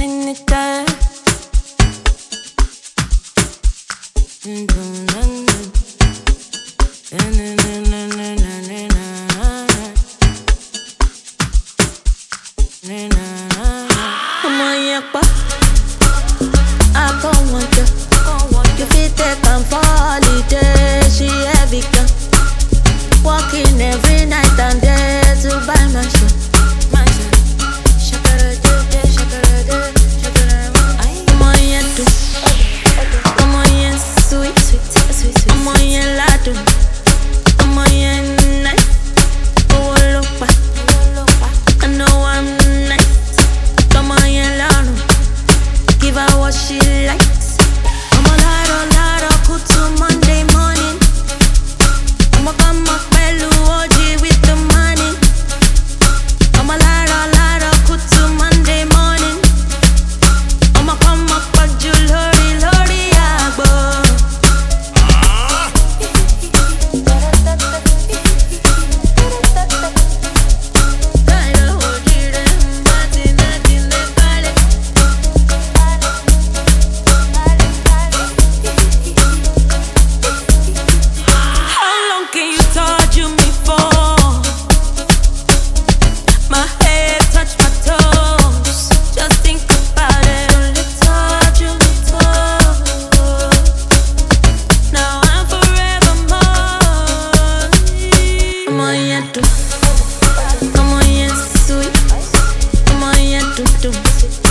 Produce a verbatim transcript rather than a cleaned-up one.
infinite. Ọmọ yẹn pa, I come want you. You fit take am for holiday. She heavy girl, working every night and day to buy my shit. Ọmọ yẹn dùn, ọmọ yẹn sweet, ọmọ yẹn ládùn, ọmọ yẹn nice. Owó ló pa, I know I'm nice. Ọmọ yẹn lọ́rùn, give her what she likes. Ọmọ láàárọ̀ láàárọ̀ kùtù Monday morning. Ọmọ kan mọ pẹ̀lú O G with the money. Ọmọ láàárọ̀ láàárọ̀ kùtù Monday morning. Ọmọ kan mọ pọ̀jù lórí lórí àgbo. How long can you torture me for? My head touch my toes. Just think about it. Only torture me for. Now I'm forever more. Ọmọ yẹn dùn, ọmọ yẹn sweet, ọmọ yẹn dùn dùn.